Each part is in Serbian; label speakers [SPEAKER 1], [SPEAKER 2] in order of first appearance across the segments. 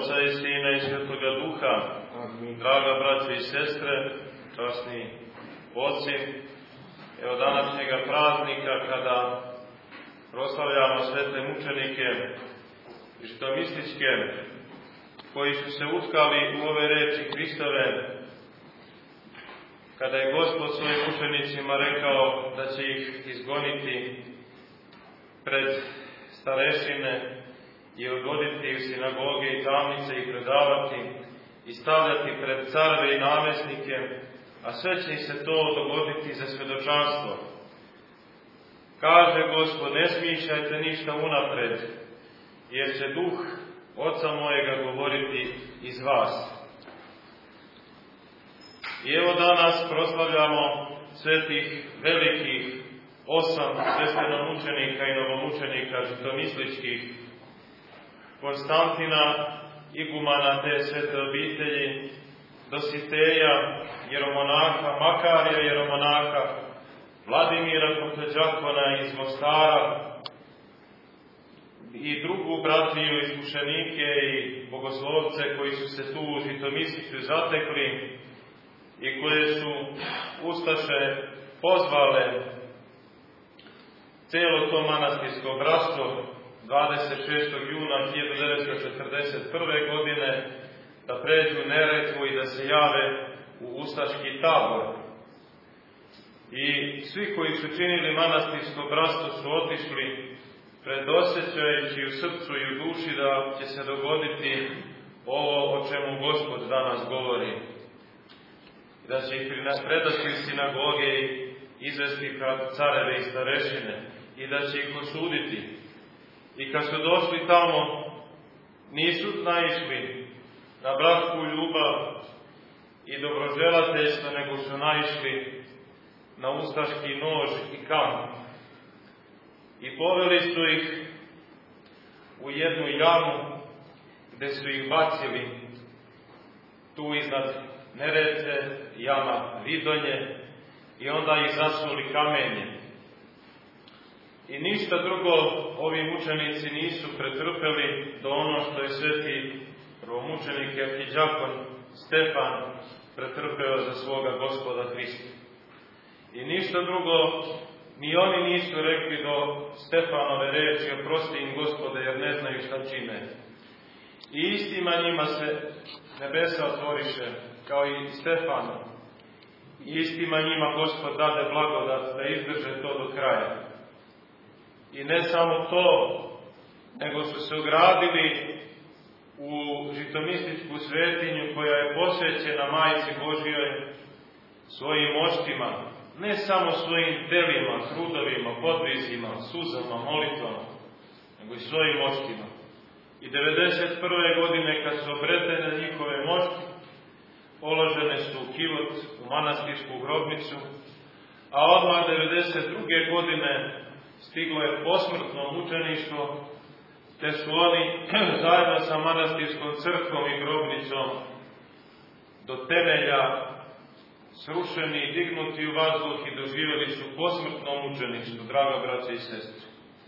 [SPEAKER 1] Oca i Sina i Svetoga Duha. Amin. Draga braće i sestre, časni oci, evo današnjega praznika kada proslavljamo svete mučenike žitomisličke koji su se utkali u ove reči Hristove, kada je Gospod svojim učenicima rekao da će ih izgoniti pred starešine i odvoditi u sinagoge i tamnice i predavati i stavljati pred careve i namesnike, a sve će se to dogoditi za svedočanstvo. Kaže Gospod, ne smišljajte ništa unapred, jer će Duh Oca mojega govoriti iz vas. I evo danas proslavljamo svetih velikih 8 sveštenomučenika i novomučenika žitomisličkih, Konstantina, igumana te svete obitelji, Dositeja, jeromonaha, Makarija, jeromonaha, Vladimira Kotođakona iz Mostara i drugu bratiju iskušenike i bogoslovce koji su se tu u žitomisliću zatekli i koje su ustaše pozvale celo to manastirsko bratstvo 26. juna 1941. godine da pređu Neretvu i da se jave u ustaški tabor. I svi koji su činili manastirsko bratstvo su otišli predosjećajući u srcu i u duši da će se dogoditi ovo o čemu Gospod danas govori. Da će ih predati u sinagoge i izvesti pred careve i starešine i da će ih osuditi. I kad su došli tamo, nisu naišli na bratsku ljubav i dobroželateljstvo, nego su naišli na ustaški nož i kamen. I poveli su ih u jednu jamu gde su ih bacili tu iznad Neretve, jama Vidonje, i onda ih zasuli kamenjem. I ništa drugo ovi mučenici nisu pretrpeli do ono što je sveti prvomučenik arhiđakon Stefan pretrpeo za svoga Gospoda Hrista. I ništa drugo ni oni nisu rekli do Stefanove reči, oprosti im Gospode, jer ne znaju šta čine. I istima njima se nebesa otvoriše, kao i Stefanu. I istima njima Gospod dade blagodat da izdrže to do kraja. I ne samo to, nego su se ugradili u žitomisličku svetinju koja je posvećena Majci Božjoj svojim moštima, ne samo svojim delima, trudovima, podvizima, suzama, molitvama, nego i svojim moštima. I 91. godine, kad su obretene njihove mošti, položene su u kivot, u manastirsku grobnicu, a odmah 92. godine stiglo je posmrtno mučeništvo, te su oni zajedno sa manastirskom crkvom i grobnicom do temelja srušeni i dignuti u vazduh i doživjeli su posmrtno mučeništvo, draga braće i sestre.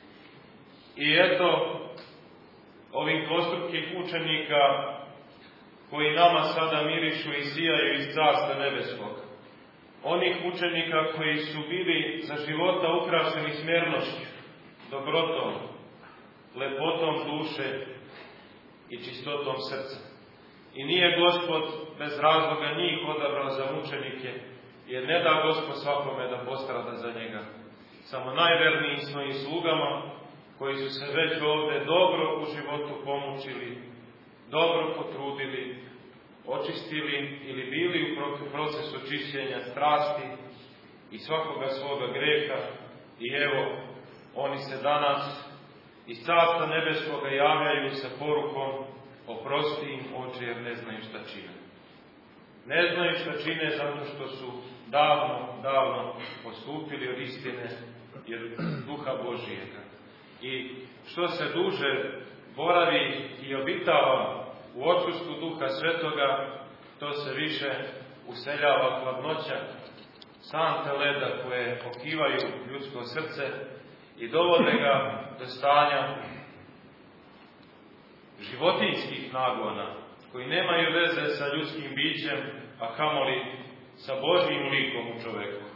[SPEAKER 1] I eto, ovih dvostrukih učenika koji nama sada mirišu i sijaju iz Carstva nebeskog. Onih učenika koji su bili za života ukrašeni smjernošću, dobrotom, lepotom duše i čistotom srca. I nije Gospod bez razloga njih odabrao za mučenike, jer ne da Gospod svakome da postrada za njega. Samo najvernijim svojim slugama, koji su se već ovde dobro u životu pomučili, dobro potrudili, očistili ili bili u procesu čišćenja strasti i svakoga svoga greha. I evo, oni se danas iz Carstva nebeskoga javljaju sa porukom: oprosti im, Oče, jer ne znaju šta čine. Ne znaju šta čine zato što su davno postupili od istine i od Duha Božijega. I što se duže boravi i obitava u odsustvu Duha Svetoga, to se više useljava hladnoća, sante leda koje pokivaju ljudsko srce i dovode ga do stanja životinjskih nagona, koji nemaju veze sa ljudskim bićem, a kamoli sa Božjim likom u čoveku.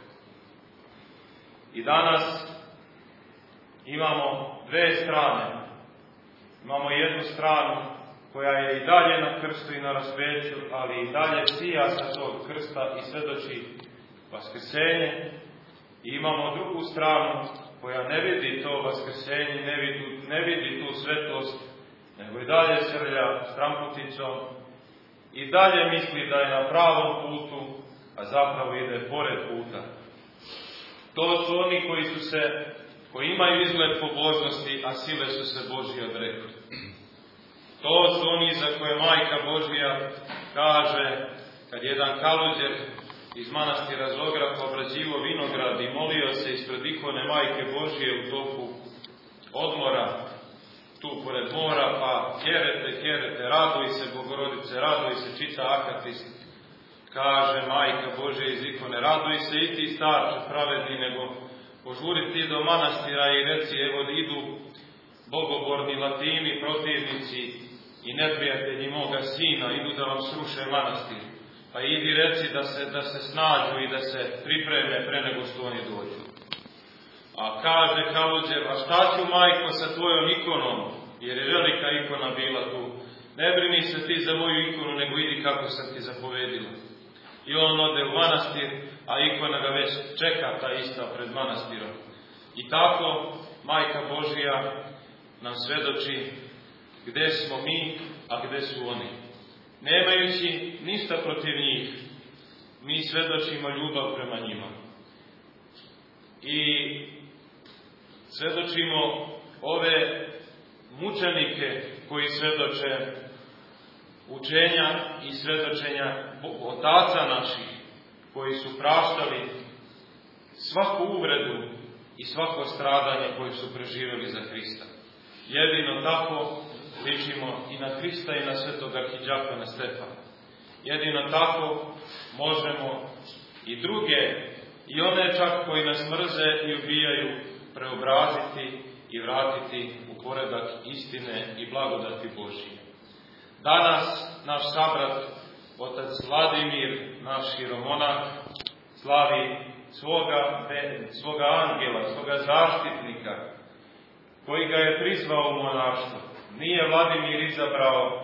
[SPEAKER 1] I danas imamo dve strane. Imamo jednu stranu koja je i dalje na krstu i na raspeću, ali i dalje sija sa tog krsta i svedoči vaskrsenje. I imamo drugu stranu koja ne vidi to vaskrsenje, ne vidi tu svetlost, nego i dalje srlja stramputicom i dalje misli da je na pravom putu, a zapravo ide pored puta. To su oni koji imaju izgled pobožnosti, a sile su se Božje odrekli. To su oni za koje Majka Božja kaže, kad jedan kaluđer iz manastira Zografa obrađivo vinograd i molio se ispred ikone Majke Božje u toku odmora, tu pored mora, pa herete, raduj se Bogorodice, raduj se, čita akatist, kaže Majka Božja iz ikone, raduj se i ti starče pravedni, nego požuri ti do manastira i reci, evo idu bogoborni Latini, protivnici i neprijatelji moga sina, idu da vam sruše manastir. Pa idi reci da se snađu i da se pripreme pre nego što oni dođu. A kaže kaluđer, a šta ću, majko, sa tvojom ikonom, jer je velika ikona bila tu. Ne brini se ti za moju ikonu, nego idi kako sam ti zapovedila. I on ode u manastir, a ikona ga već čeka, ta ista pred manastirom. I tako Majka Božja nam svedoči gde smo mi, a gde su oni. Nemajući ništa protiv njih, mi svedočimo ljubav prema njima. I svedočimo ove mučenike koji svedoče učenja i svedočenja otaca naših, koji su praštali svaku uvredu i svako stradanje koje su preživjeli za Hrista. Jedino tako ličimo i na Hrista i na svetog arhidijakona Stefana. Jedino tako možemo i druge, i one čak koji nas mrze i ubijaju, preobraziti i vratiti u poredak istine i blagodati Božije. Danas naš sabrat, otac Vladimir, naš ieromonah, slavi svoga angela, svoga zaštitnika, koji ga je prizvao u monaštvo. Nije Vladimir izabrao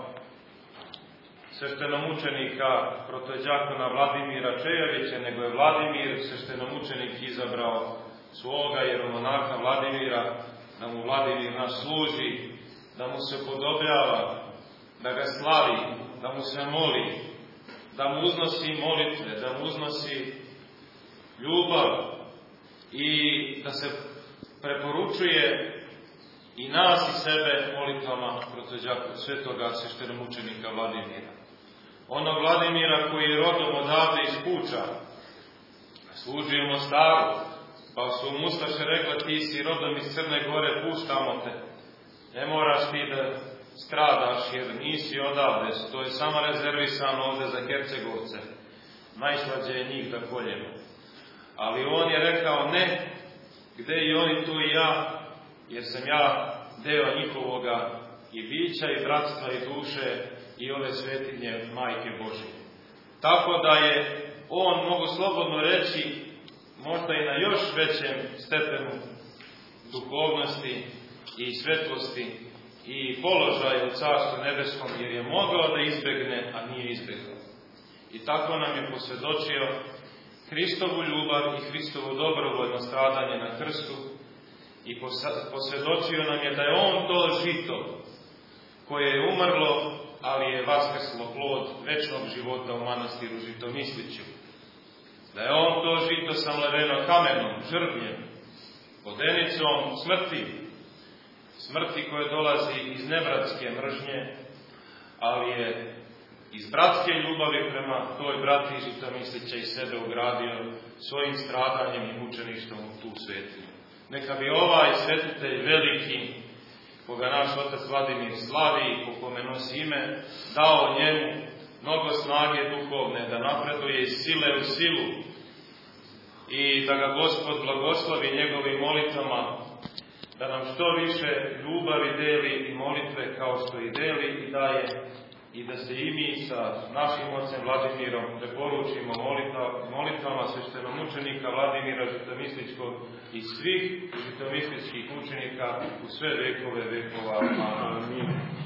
[SPEAKER 1] sveštenomučenika protođakona Vladimira Čejovića, nego je Vladimir sveštenomučenik izabrao svoga ieromonaha Vladimira, da mu Vladimir naš služi, da mu se podobljava, da ga slavi, da mu se moli, da mu uznosi molitve, da mu uznosi ljubav i da se preporučuje i nas i sebe molitvama protođaka svetoga sveštenomučenika Vladimira. Onog Vladimira koji je rodom odavde iz Puča, služio u Mostaru, pa su mu ustaše rekla, ti si rodom iz Crne Gore, puštamo te. Ne moraš ti da stradaš jer nisi odavde, to je samo rezervisano ovde za Hercegovce. Najslađe je njih da koljemo. Ali on je rekao, ne, gde i oni tu i ja, jer sam ja deo njihovoga i bića i bratstva i duše i ove svetinje Majke Božje. Tako da je on, mogu slobodno reći, možda i na još većem stepenu duhovnosti i svetlosti i položaja u Carstvu nebeskom, jer je mogao da izbegne, a nije izbegao. I tako nam je posvjedočio Hristovu ljubav i Hristovo dobrovoljno stradanje na krstu i posvjedočio nam je da je on to žito koje je umrlo, ali je vaskrslo plod večnog života u manastiru Žitomisliću. Da je on to žito samleveno kamenom, žrvljem, vodenicom smrti koje dolazi iz nebratske mržnje, ali je iz bratske ljubavi prema toj brati Žitomislića i sebe ugradio svojim stradanjem i mučeništvom u tu svetinju. Neka bi ovaj svetitelj veliki, koga naš otac Vladimir slavi, po kome nosi ime, dao njemu mnogo snage duhovne, da napreduje iz sile u silu i da ga Gospod blagoslovi njegovim molitvama, da nam što više ljubavi deli i molitve kao što i deli i daje, i da se i mi sa našim ocem Vladimirom preporučimo molitvama sveštenomučenika Vladimira Žitomisličkog i svih žitomisličkih učenika u sve vekove vekova. Amin.